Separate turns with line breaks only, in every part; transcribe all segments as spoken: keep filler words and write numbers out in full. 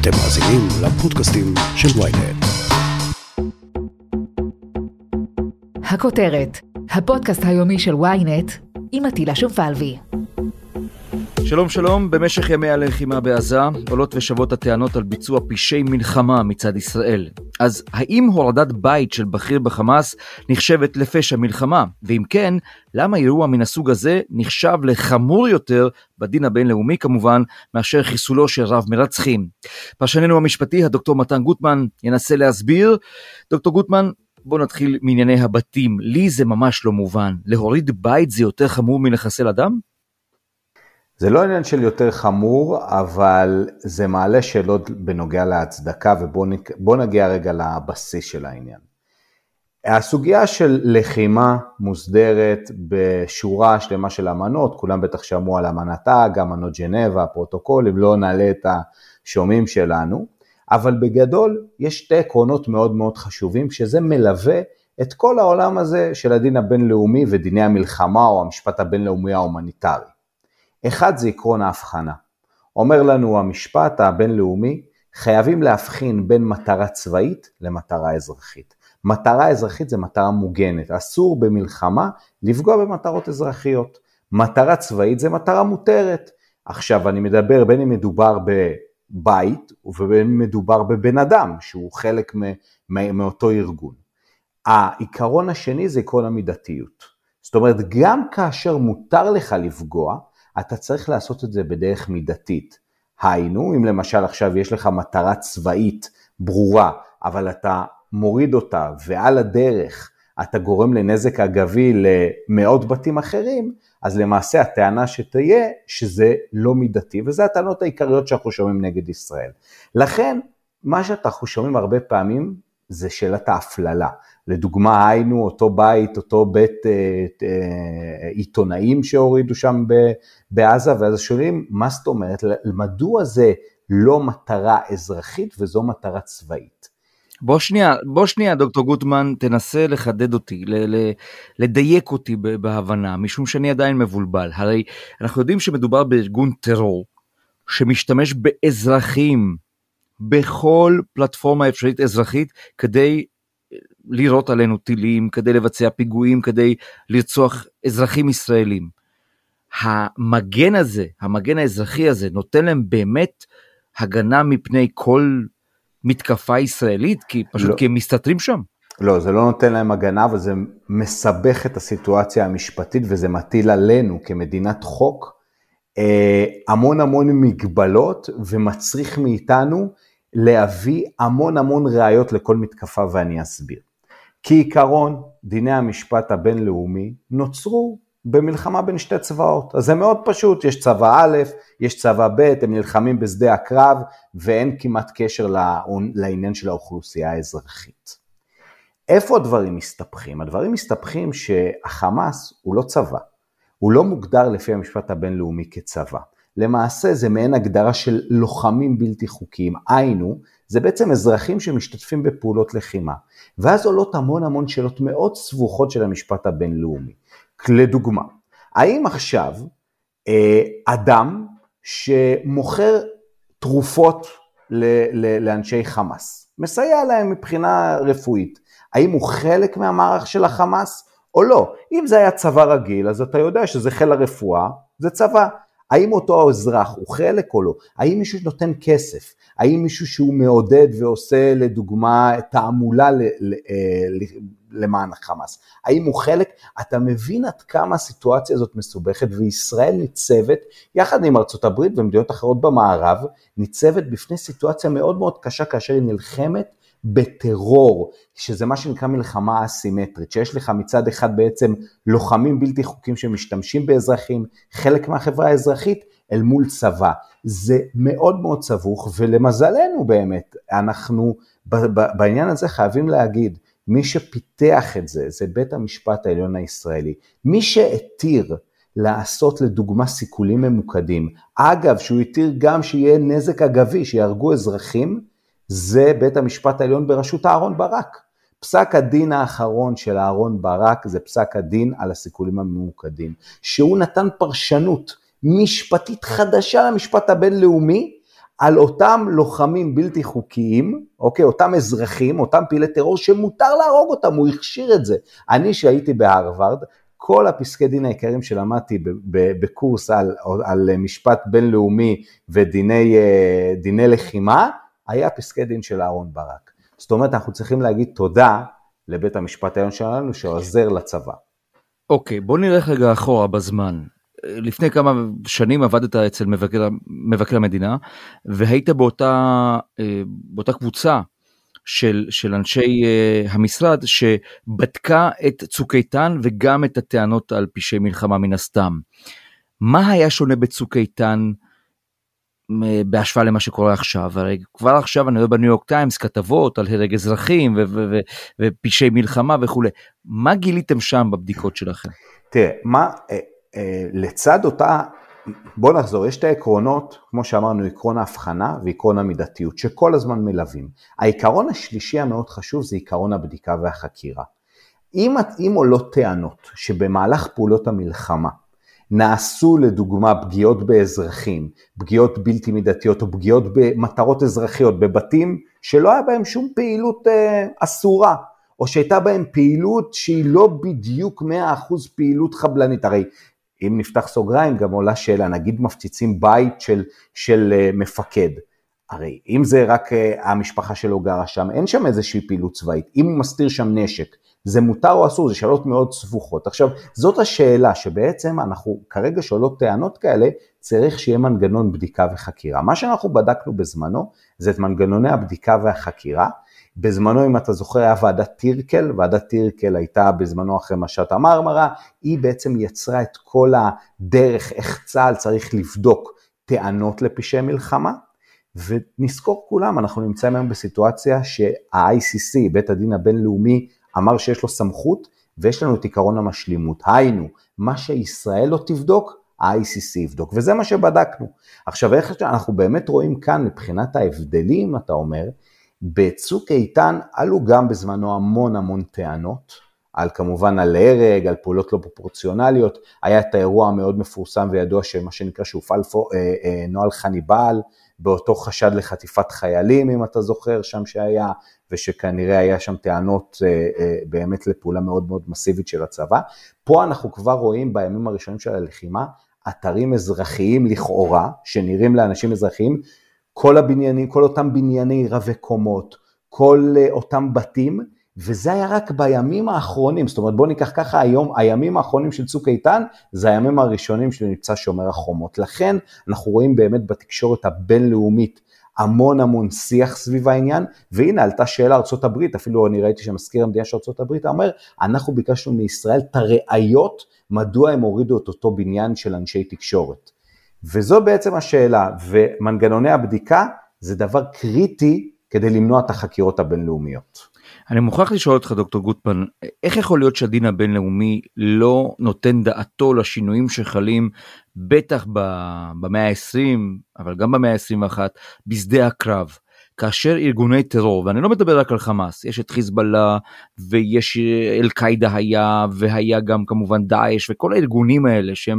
אתם מאזינים לפודקאסטים של וויינט.
הכותרת, הפודקאסט היומי של וויינט עם עטילה שומפלבי.
שלום שלום, במשך ימי הלחימה בעזה עולות ושוות הטענות על ביצוע פשעי מלחמה מצד ישראל. אז האם הורדת בית של בכיר בחמאס נחשבת לפשע מלחמה? ואם כן, למה אירוע מן הסוג הזה נחשב לחמור יותר בדין הבינלאומי כמובן, מאשר חיסולו של רב מרצחים? פרשננו המשפטי, הדוקטור מתן גוטמן, ינסה להסביר. דוקטור גוטמן, בוא נתחיל מענייני הבתים. לי זה ממש לא מובן. להוריד בית זה יותר חמור מלחסל אדם?
זה לא עניין של יותר חמור, אבל זה מעלה שאלות בנוגע להצדקה, ובוא נגיע רגע לבסיס של העניין. הסוגיה של לחימה מוסדרת בשורה שלמה של אמנות, כולם בטח שמעו על אמנתה, גם אמנות ג'נבה, הפרוטוקולים, לא נעלה את השומעים שלנו, אבל בגדול יש שתי עקרונות מאוד מאוד חשובים, שזה מלווה את כל העולם הזה של הדין הבינלאומי ודיני המלחמה או המשפט הבינלאומי ההומניטרי. אחד זה עקרון ההבחנה. אומר לנו המשפט הבינלאומי, חייבים להבחין בין מטרה צבאית למטרה אזרחית. מטרה אזרחית זה מטרה מוגנת, אסור במלחמה לפגוע במטרות אזרחיות. מטרה צבאית זה מטרה מותרת. עכשיו אני מדבר בין אם מדובר בבית ובין אם מדובר בבן אדם, שהוא חלק מאותו ארגון. העיקרון השני זה עקרון המידתיות. זאת אומרת, גם כאשר מותר לך לפגוע, אתה צריך לעשות את זה בדרך מידתית. היינו, אם למשל עכשיו יש לך מטרה צבאית ברורה, אבל אתה מוריד אותה ועל הדרך אתה גורם לנזק אגבי למאות בתים אחרים, אז למעשה הטענה שתהיה שזה לא מידתי, וזה הטענות העיקריות שאנחנו שומעים נגד ישראל. לכן, מה שאנחנו שומעים הרבה פעמים זה שאלת ההפללה. לדוגמה, היינו אותו בית, אותו בית אה, אה, עיתונאים שהורידו שם בעזה, ואז שואלים, מה זאת אומרת? מדוע זה לא מטרה אזרחית וזו מטרה צבאית?
בוא שנייה, בוא שנייה, דוקטור גוטמן, תנסה לחדד אותי, ל- ל- לדייק אותי בהבנה, משום שאני עדיין מבולבל. הרי אנחנו יודעים שמדובר בארגון טרור, שמשתמש באזרחים, בכל פלטפורמה אפשרית אזרחית, כדי לירות עלינו טילים, כדי לבצע פיגועים, כדי לרצוח אזרחים ישראלים. המגן הזה, המגן האזרחי הזה, נותן להם באמת הגנה מפני כל מתקפה ישראלית, כי פשוט לא. כי הם מסתתרים שם.
לא, זה לא נותן להם הגנה, וזה מסבך את הסיטואציה המשפטית, וזה מטיל עלינו כמדינת חוק, המון המון מגבלות, ומצריך מאיתנו להביא המון המון ראיות לכל מתקפה, ואני אסביר. כעיקרון, דיני המשפט הבינלאומי נוצרו במלחמה בין שתי צבאות. אז זה מאוד פשוט, יש צבא א', יש צבא ב', הם נלחמים בשדה הקרב, ואין כמעט קשר לעניין של האוכלוסייה האזרחית. איפה הדברים מסתבכים? הדברים מסתבכים שהחמאס הוא לא צבא. הוא לא מוגדר לפי המשפט הבינלאומי כצבא. למעשה זה מעין הגדרה של לוחמים בלתי חוקיים. היינו, זה בעצם אזרחים שמשתתפים בפעולות לחימה. ואז עולות המון המון שאלות מאוד סבוכות של המשפט הבינלאומי. לדוגמה, האם עכשיו אדם שמוכר תרופות לאנשי חמאס, מסייע להם מבחינה רפואית, האם הוא חלק מהמערך של החמאס או לא? אם זה היה צבא רגיל, אז אתה יודע שזה חיל הרפואה, זה צבא. האם אותו האזרח הוא חלק או לא? האם מישהו נותן כסף? האם מישהו שהוא מעודד ועושה לדוגמה תעמולה ל, ל, ל, למען החמאס? האם הוא חלק? אתה מבין עד כמה הסיטואציה הזאת מסובכת, וישראל ניצבת, יחד עם ארצות הברית ומדינות אחרות במערב, ניצבת בפני סיטואציה מאוד מאוד קשה, כאשר היא נלחמת בטרור, שזה מה שנקרא מלחמה אסימטרית, שיש לך מצד אחד בעצם לוחמים בלתי חוקיים שמשתמשים באזרחים, חלק מהחברה האזרחית, אל מול צבא. זה מאוד מאוד סבוך, ולמזלנו באמת, אנחנו בעניין הזה חייבים להגיד, מי שפיתח את זה, זה בית המשפט העליון הישראלי. מי שהתיר לעשות לדוגמה סיכולים ממוקדים, אגב, שהוא התיר גם שיהיה נזק אגבי, שיהרגו אזרחים, זה בית המשפט העליון בראשות אהרון ברק. פסק הדין האחרון של אהרון ברק, זה פסק הדין על הסיכולים הממוקדים, שהוא נתן פרשנות משפטית חדשה למשפט הבינלאומי, על אותם לוחמים בלתי חוקיים, אוקיי, אותם אזרחים, אותם פעילי טרור, שמותר להרוג אותם, הוא הכשיר את זה. אני שהייתי בהרווארד, כל הפסקי דין העיקריים שלמדתי בקורס על, על משפט בינלאומי ודיני דיני לחימה, היה פסקי דין של אהרון ברק. זאת אומרת, אנחנו צריכים להגיד תודה לבית המשפט העליון שלנו, שעוזר לצבא.
אוקיי, בוא נלך רגע אחורה בזמן. לפני כמה שנים עבדת אצל מבקר, מבקר המדינה, והיית באותה, באותה קבוצה של, של אנשי המשרד, שבדקה את צוק איתן, וגם את הטענות על פשעי מלחמה מן הסתם. מה היה שונה בצוק איתן, בהשוואה למה שקורה עכשיו? הרי כבר עכשיו אני רואה בניו יורק טיימס כתבות על הרג אזרחים, ו- ו- ו- ופשעי מלחמה וכו'. מה גיליתם שם בבדיקות שלכם?
תראה, מה... לצד אותה, בוא נחזור, יש את העקרונות, כמו שאמרנו, עקרון ההבחנה ועקרון המידתיות, שכל הזמן מלווים. העיקרון השלישי המאוד חשוב זה עקרון הבדיקה והחקירה. אם, אם עולות טענות שבמהלך פעולות המלחמה, נעשו לדוגמה פגיעות באזרחים, פגיעות בלתי מידתיות או פגיעות במטרות אזרחיות, בבתים שלא היה בהם שום פעילות אה, אסורה, או שהייתה בהם פעילות שהיא לא בדיוק מאה אחוז פעילות חבלנית, הרי אם נפתח סוגריים, גם עולה שאלה, נגיד מפציצים בית של, של מפקד, הרי אם זה רק המשפחה שלו גרה שם, אין שם איזושהי פעילות צבאית, אם הוא מסתיר שם נשק, זה מותר או אסור, זה שאלות מאוד סבוכות. עכשיו, זאת השאלה שבעצם אנחנו כרגע שואלות טענות כאלה, צריך שיהיה מנגנון בדיקה וחקירה. מה שאנחנו בדקנו בזמנו, זה את מנגנוני הבדיקה והחקירה, בזמנו, אם אתה זוכר, היה ועדת טירקל, ועדת טירקל הייתה בזמנו אחרי משט המרמרה, היא בעצם יצרה את כל הדרך, איך צה"ל צריך לבדוק טענות לפשעי מלחמה, ונזכור כולם, אנחנו נמצאים היום בסיטואציה שה-איי סי סי, בית הדין הבינלאומי, אמר שיש לו סמכות, ויש לנו את עיקרון המשלימות. היינו, מה שישראל לא תבדוק, ה-איי סי סי יבדוק, וזה מה שבדקנו. עכשיו, איך אנחנו באמת רואים כאן, מבחינת ההבדלים, אתה אומר, בצוק איתן עלו גם בזמנו המון המון טענות, על כמובן על הרג, על פעולות לא פרופורציונליות, היה את האירוע המאוד מפורסם וידוע שמה שנקרא שהופעל אה, אה, נוהל חניבל, באותו חשד לחטיפת חיילים, אם אתה זוכר שם שהיה, ושכנראה היה שם טענות אה, אה, באמת לפעולה מאוד מאוד מסיבית של הצבא. פה אנחנו כבר רואים בימים הראשונים של הלחימה, אתרים אזרחיים לכאורה, שנראים לאנשים אזרחיים, כל הבניינים, כל אותם בנייני רבי קומות, כל אותם בתים, וזה היה רק בימים האחרונים, זאת אומרת בוא ניקח ככה היום, הימים האחרונים של צוק איתן, זה הימים הראשונים של מבצע שומר החומות, לכן אנחנו רואים באמת בתקשורת הבינלאומית, המון המון שיח סביב העניין, והנה עלתה שאלה ארצות הברית, אפילו אני ראיתי שמזכיר המדינה של ארצות הברית, אומר, אנחנו ביקשנו מישראל את הראיות, מדוע הם הורידו את אותו בניין של אנשי תקשורת. וזו בעצם השאלה, ומנגנוני הבדיקה זה דבר קריטי כדי למנוע את החקירות הבינלאומיות.
אני מוכרח לשאול אותך דוקטור גוטמן, איך יכול להיות שהדין הבינלאומי לא נותן דעתו לשינויים שחלים, בטח במאה ה-עשרים, אבל גם במאה ה-עשרים ואחת, בשדה הקרב, כאשר ארגוני טרור, ואני לא מדבר רק על חמאס, יש את חיזבאללה, ויש אל-קאידה היה, והיה גם כמובן דאעש, וכל הארגונים האלה שהם,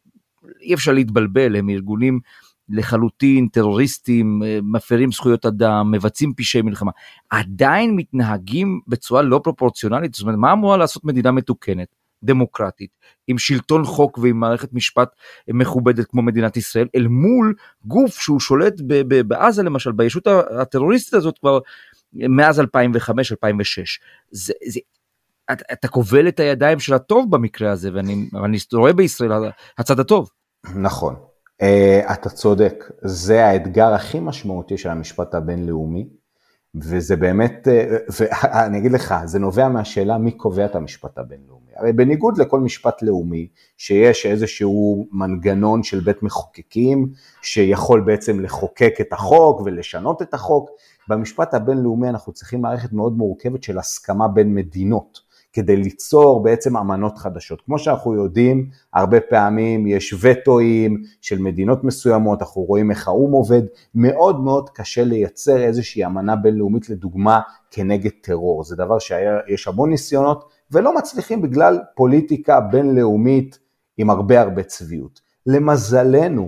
אי אפשר להתבלבל, הם ארגונים לחלוטין, טרוריסטים, מפרים זכויות אדם, מבצעים פשעי מלחמה, עדיין מתנהגים בצורה לא פרופורציונלית. זאת אומרת, מה אמורה לעשות מדינה מתוקנת, דמוקרטית, עם שלטון חוק ועם מערכת משפט מכובדת כמו מדינת ישראל, אל מול גוף שהוא שולט בעזה למשל, בישות הטרוריסטית הזאת כבר מאז אלפיים וחמש אלפיים ושש. זה, זה, אתה, אתה כובל את הידיים של הטוב במקרה הזה, ואני, ואני רואה בישראל הצד הטוב.
נכון. Uh, אתה צודק, זה האתגר הכי משמעותי של המשפט הבינלאומי, וזה באמת, uh, ואני אגיד לך, זה נובע מהשאלה מי קובע את המשפט הבינלאומי. הרי בניגוד לכל משפט לאומי, שיש איזשהו מנגנון של בית מחוקקים, שיכול בעצם לחוקק את החוק ולשנות את החוק, במשפט הבינלאומי אנחנו צריכים מערכת מאוד מורכבת של הסכמה בין מדינות, כדי ליצור בעצם אמנות חדשות. כמו שאנחנו יודעים, הרבה פעמים יש וטואים של מדינות מסוימות, אנחנו רואים איך האום עובד, מאוד מאוד קשה לייצר איזושהי אמנה בינלאומית לדוגמה כנגד טרור. זה דבר שיש המון ניסיונות, ולא מצליחים בגלל פוליטיקה בינלאומית עם הרבה הרבה צביעות. למזלנו,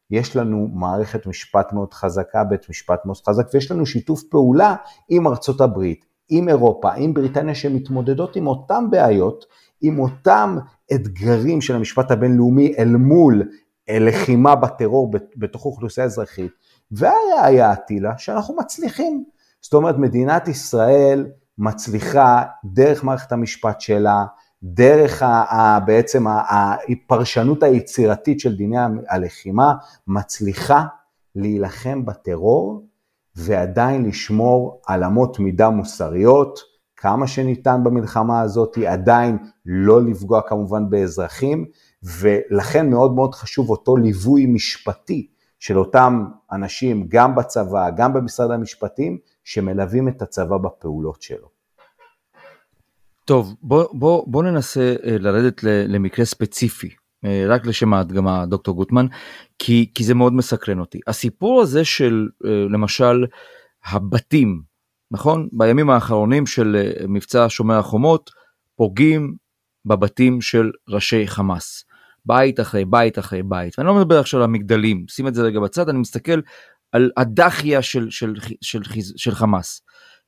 יש לנו מערכת משפט מאוד חזקה, בית משפט מאוד חזק, ויש לנו שיתוף פעולה עם ארצות הברית, עם אירופה, עם בריטניה, שמתמודדות עם אותם בעיות, עם אותם אתגרים של המשפט הבינלאומי, אל מול לחימה בטרור בתוך אוכלוסייה אזרחית, והראיה עטילה שאנחנו מצליחים. זאת אומרת, מדינת ישראל מצליחה דרך מערכת המשפט שלה, דרך ה, ה, בעצם הפרשנות היצירתית של דיני הלחימה, מצליחה להילחם בטרור, ועדיין לשמור על אמות מידה מוסריות, כמה שניתן במלחמה הזאת, עדיין לא לפגוע כמובן באזרחים, ולכן מאוד מאוד חשוב אותו ליווי משפטי, של אותם אנשים, גם בצבא, גם במשרד המשפטים, שמלווים את הצבא בפעולות שלו.
טוב, בוא, בוא, בוא ננסה לרדת למקרה ספציפי, רק לשם ההדגמה, דוקטור גוטמן, כי, כי זה מאוד מסקרן אותי. הסיפור הזה של, למשל, הבתים, נכון? בימים האחרונים של מבצע שומר החומות, פוגעים בבתים של ראשי חמאס. בית אחרי בית אחרי בית. ואני לא מדבר עכשיו על המגדלים, שים את זה רגע בצד, אני מסתכל על הדחיה של, של, של, של, של חמאס.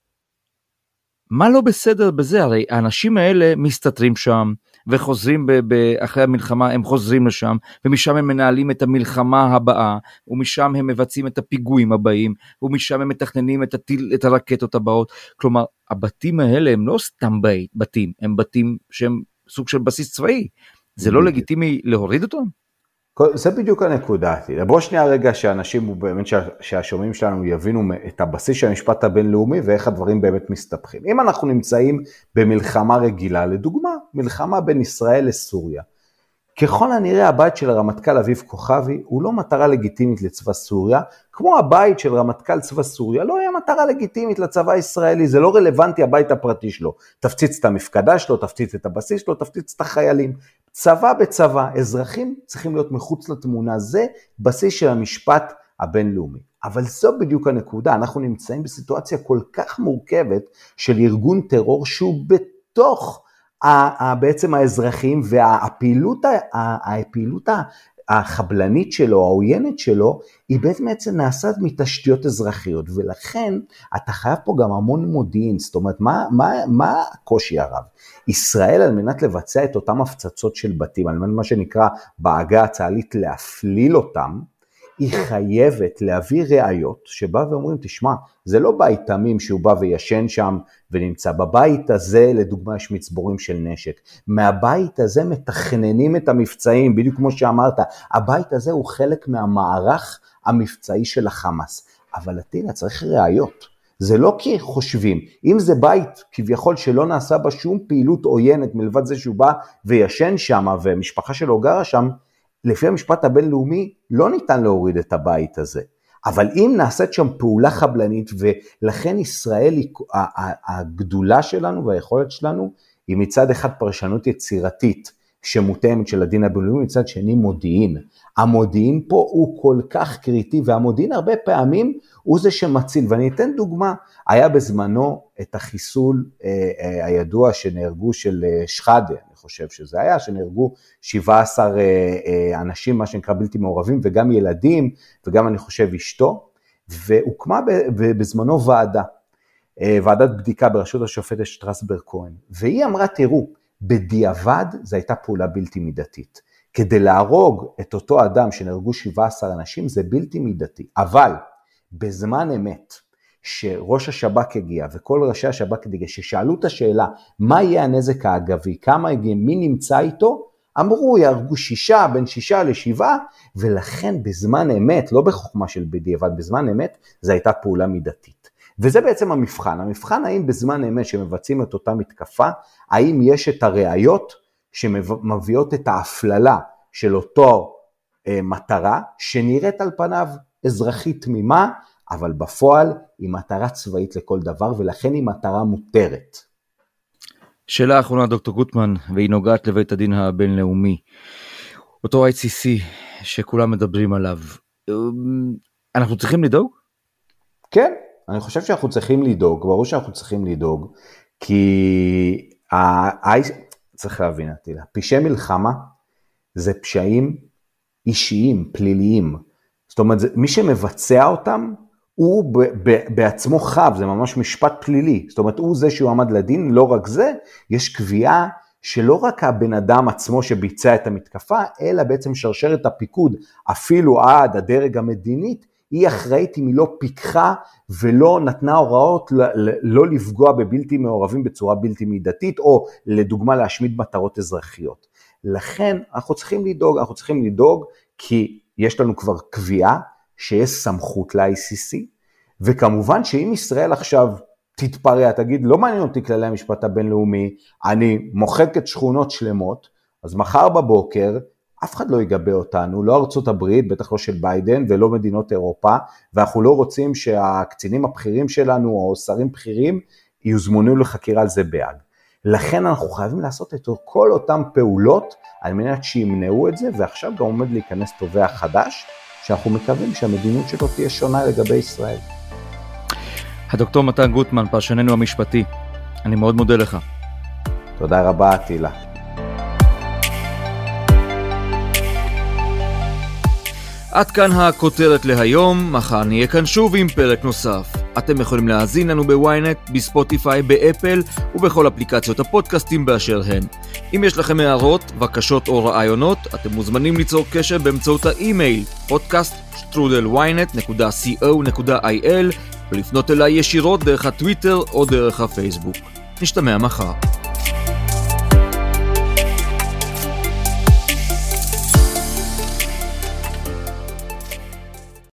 מה לא בסדר בזה? הרי האנשים האלה מסתתרים שם, וחוזרים ב- ב- אחרי המלחמה, הם חוזרים לשם, ומשם הם מנהלים את המלחמה הבאה, ומשם הם מבצעים את הפיגועים הבאים, ומשם הם מתכננים את, הטיל, את הרקטות הבאות. כלומר, הבתים האלה הם לא סתם בית, בתים, הם בתים שהם סוג של בסיס צבאי. זה לא לגיטימי להוריד אותם?
זה בדיוק הנקודה. בוא שנייה רגע שאנשים, באמת שהשומעים שלנו יבינו את הבסיס של המשפט הבינלאומי ואיך הדברים באמת מסתבכים. אם אנחנו נמצאים במלחמה רגילה, לדוגמה, מלחמה בין ישראל לסוריה, ככל הנראה הבית של הרמטכ"ל אביב כוכבי הוא לא מטרה לגיטימית לצבא סוריה, כמו הבית של רמטכ"ל צבא סוריה לא היה מטרה לגיטימית לצבא הישראלי, זה לא רלוונטי הבית הפרטי שלו, תפציץ את המפקדה שלו, תפציץ את הבסיס שלו, תפציץ את החיילים. צבא בצבא, אזרחים צריכים להיות מחוץ לתמונה, זה בסיס של המשפט הבינלאומי. אבל זו בדיוק הנקודה, אנחנו נמצאים בסיטואציה כל כך מורכבת של ארגון טרור שהוא בתוך בעצם האזרחים, והפעילות הפעילות החבלנית שלו, העוינת שלו, היא בעצם נעשית מתשתיות אזרחיות, ולכן אתה חייב פה גם המון מודיעין. זאת אומרת, מה, מה, מה הקושי הרב? ישראל על מנת לבצע את אותם הפצצות של בתים, על מנת מה שנקרא בעגה הצה"לית להפליל אותם, היא חייבת להביא ראיות שבא ואומרים, תשמע, זה לא בית תמים שהוא בא וישן שם ונמצא. בבית הזה, לדוגמה, יש מצבורים של נשק. מהבית הזה מתכננים את המבצעים, בדיוק כמו שאמרת, הבית הזה הוא חלק מהמערך המבצעי של החמאס. אבל עטילה, צריך ראיות. זה לא כי חושבים, אם זה בית כביכול שלא נעשה בה שום פעילות עוינת, מלבד זה שהוא בא וישן שם ומשפחה שלו גרה שם, לפי המשפט הבינלאומי לא ניתן להוריד את הבית הזה. אבל אם נעשית שם פעולה חבלנית, ולכן ישראל, הגדולה שלנו והיכולת שלנו, היא מצד אחד פרשנות יצירתית, שמותאמת של הדין הבינלאומי, מצד שני מודיעין. המודיעין פה הוא כל כך קריטי, והמודיעין הרבה פעמים הוא זה שמציל. ואני אתן דוגמה, היה בזמנו את החיסול אה, אה, הידוע שנהרגו של אה, שחאדה, אני חושב שזה היה, שנהרגו שבעה עשר אה, אה, אנשים, מה שנקרא בלתי מעורבים, וגם ילדים, וגם אני חושב אשתו, והוקמה בזמנו ועדה, אה, ועדת בדיקה בראשות השופטת שטרסברג כהן, והיא אמרה, תראו, בדיעבד זו הייתה פעולה בלתי מידתית. כדי להרוג את אותו אדם שנהרגו שבעה עשר אנשים, זה בלתי מידתי. אבל בזמן אמת, שראש השב"כ הגיע, וכל ראשי השב"כ הגיע, ששאלו את השאלה, מה יהיה הנזק האגבי, כמה הגיע, מי נמצא איתו, אמרו, יהרגו שישה, בין שישה לשבעה, ולכן בזמן אמת, לא בחוכמה של בדיעבד, בזמן אמת, זו הייתה פעולה מידתית. וזה בעצם המבחן. המבחן האם בזמן אמת שמבצעים את אותה מתקפה, האם יש את הראיות שמביאות את ההפללה של אותו אה, מטרה, שנראית על פניו אזרחית תמימה, אבל בפועל היא מטרה צבאית לכל דבר, ולכן היא מטרה מותרת.
שאלה אחרונה, דוקטור גוטמן, והיא נוגעת לבית הדין הבינלאומי. אותו איי סי סי שכולם מדברים עליו, אנחנו צריכים לדאוג?
כן. אני חושב שאנחנו צריכים לדאוג, ברור שאנחנו צריכים לדאוג, כי צריך להבין, פשעי מלחמה זה פשעים אישיים, פליליים, זאת אומרת, מי שמבצע אותם, הוא ב- ב- בעצמו חב, זה ממש משפט פלילי, זאת אומרת, הוא זה שהוא עמד לדין, לא רק זה, יש קביעה שלא רק הבן אדם עצמו שביצע את המתקפה, אלא בעצם שרשרת הפיקוד, אפילו עד הדרג המדינית, היא אחראית אם היא לא פיקחה ולא נתנה הוראות לא לפגוע בבלתי מעורבים בצורה בלתי מידתית, או לדוגמה להשמיד מטרות אזרחיות. לכן אנחנו צריכים לדאוג, אנחנו צריכים לדאוג כי יש לנו כבר קביעה שיש סמכות ל-איי סי סי, וכמובן שאם ישראל עכשיו תתפרע, תגיד, לא מעניין אותי כללי המשפט הבינלאומי, אני מוחק את שכונות שלמות, אז מחר בבוקר אף אחד לא יגבה אותנו, לא ארצות הברית, בטח לא של ביידן ולא מדינות אירופה, ואנחנו לא רוצים שהקצינים הבכירים שלנו או שרים בכירים יוזמנו לחקירה על זה בהאג. לכן אנחנו חייבים לעשות את כל אותם פעולות על מנת שימנעו את זה, ועכשיו גם עומד להיכנס תובע חדש, שאנחנו מקווים שהמדיניות שלו תהיה שונה לגבי ישראל.
הדוקטור מתן גוטמן, פרשננו המשפטי, אני מאוד מודה לך.
תודה רבה, תהילה.
עד כאן הכותרת להיום, מחר נהיה כאן שוב עם פרק נוסף. אתם יכולים להאזין לנו בוויינט, בספוטיפיי, באפל ובכל אפליקציות הפודקאסטים באשר הן. אם יש לכם הערות, בקשות או רעיונות, אתם מוזמנים ליצור קשר באמצעות האימייל פודקאסט שטרודל וויינט נקודה סי או נקודה איי אל ולפנות אליי ישירות דרך הטוויטר או דרך הפייסבוק. נשתמע מחר.